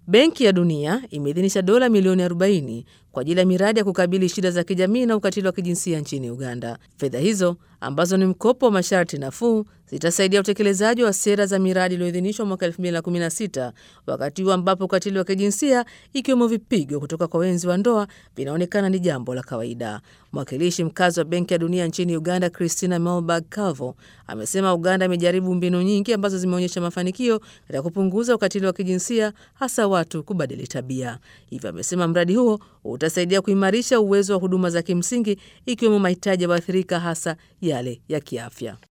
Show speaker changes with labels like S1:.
S1: Benki ya Dunia imeidhinisha dola milioni 40 kwa ajili ya miradi ya kukabili shida za kijamii na ukatili wa kijinsia nchini Uganda. Fedha hizo ambazo ni mkopo wa masharti nafuu zitasaidia utekelezaji wa sera za miradi iliyoidhinishwa mwaka 2016, wakati huu ambapo ukatili wa kijinsia ikiwemo vipigo kutoka kwa wenzi wa ndoa vinaonekana ni jambo la kawaida. Mwakilishi mkazi wa Benki ya Dunia nchini Uganda, Christina Melberg Calvo, amesema Uganda imejaribu mbinu nyingi ambazo zimeonyesha mafanikio katika kupunguza ukatili wa kijinsia, hasa watu kubadili tabia. Hivyo amesema mradi huo utasaidia kuimarisha uwezo wa huduma za kimsingi ikiwemo mahitaji ya waathirika, hasa yale ya kiafya.